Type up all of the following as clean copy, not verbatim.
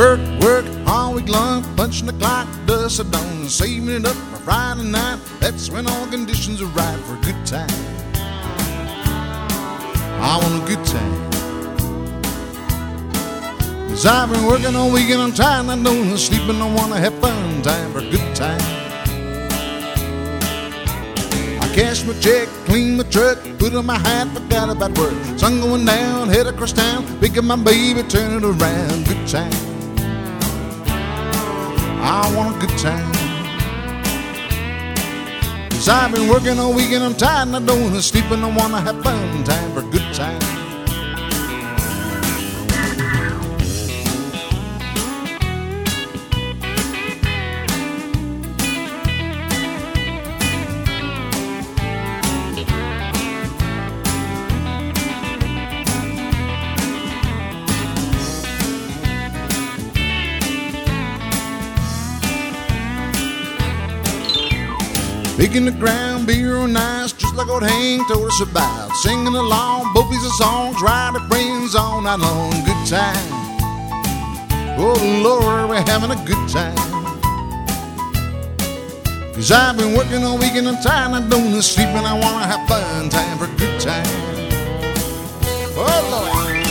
Work all week long, punching the clock, dust of dawn, saving it up for Friday night. That's when all conditions are right for a good time. I want a good time. 'Cause I've been working all weekend, I'm tired, I don't want to sleep, and I want to have fun. Time for a good time. I cash my check, clean my truck, put on my hat, forgot about work. Sun going down, head across town, pick up my baby, turn it around. Good time. I want a good time. 'Cause I've been working all weekend, I'm tired, and I don't want to sleep, and I want to have fun. Time for a good time. Picking the ground, beer on ice, just like old Hank told us about. Singing along, both pieces of songs, riding friends all night long. Good time. Oh Lord, we're having a good time. 'Cause I've been working all weekend, I'm tired, I don't want to sleep, and I want to have fun. Time for a good time. Oh Lord.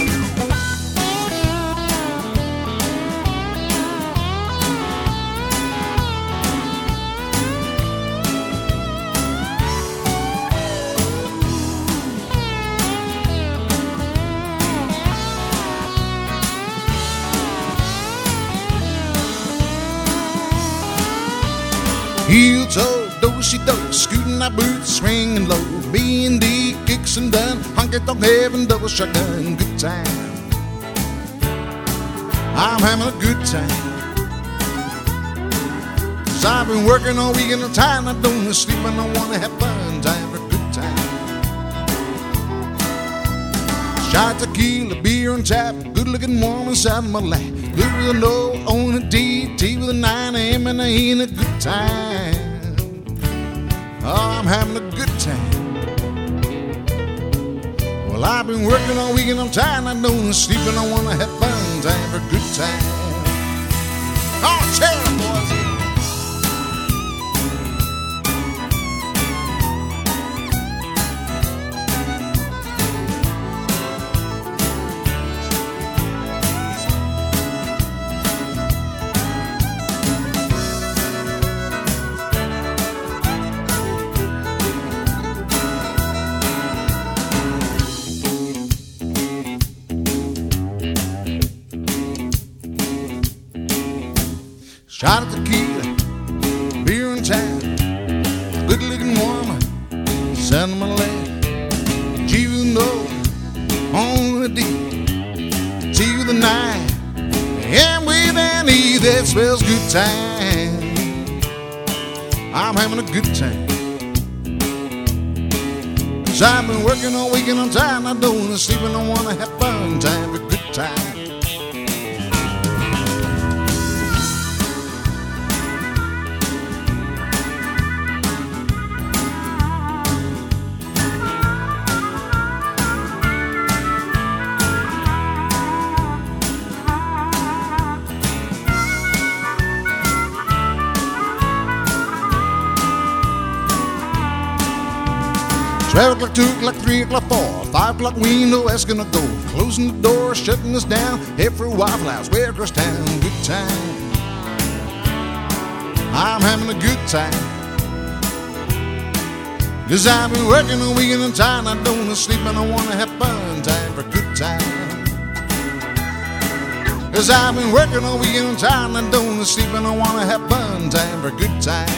Heel toe, do-si-do, scooting our boots, swinging low. B&D, kicks and done, honky-tonk heaven, double shotgun. Good time. I'm having a good time. 'Cause I've been working all weekend, I'm tired, I don't want to sleep, and I want to have fun. Time for a good time. Shot of tequila, beer on tap, good looking warm inside my lap. Good with a no on a D, T with a 9 AM, and I ain't a good time. Oh, I'm having a good time. Well, I've been working all weekend, I'm tired, I don't want to sleep, and I want to have fun. Time for a good time. Oh, tell them, boys. Shot of tequila, beer and time, good looking woman, send my leg. G with no on the D, T with a 9, and with an E that spells good time. I'm having a good time. 'Cause I've been working all weekend, I'm tired, I don't want to sleep, and I want to have fun. Time for a good time. Twelve o'clock, 2 o'clock, 3 o'clock, 4, 5 o'clock, we know that's gonna go. Closing the door, shutting us down, head for a Waffle House, way across town. Good time. I'm having a good time. 'Cause I've been working all weekend, I'm tired, I don't want to sleep, and I want to have fun. Time for a good time. 'Cause I've been working all weekend, I'm tired, I don't want to sleep, and I want to have fun. Time for a good time.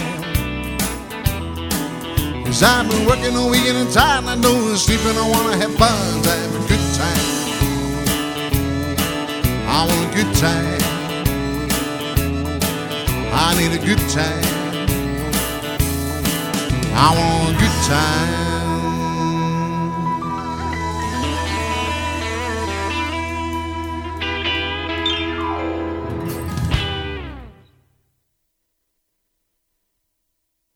'Cause I've been working all weekend and tired, I don't want to sleep, and I want to have fun. Time for a good time. I want a good time. I need a good time. I want a good time.